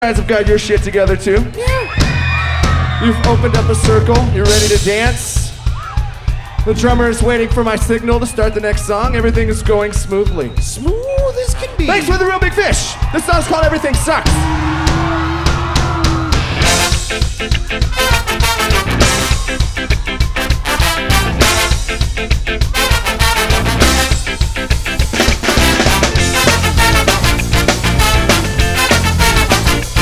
guys have got your shit together too. Yeah. You've opened up a circle. You're ready to dance. The drummer is waiting for my signal to start the next song. Everything is going smoothly. Smooth as can be. Thanks for the Real Big Fish. This song's called Everything Sucks.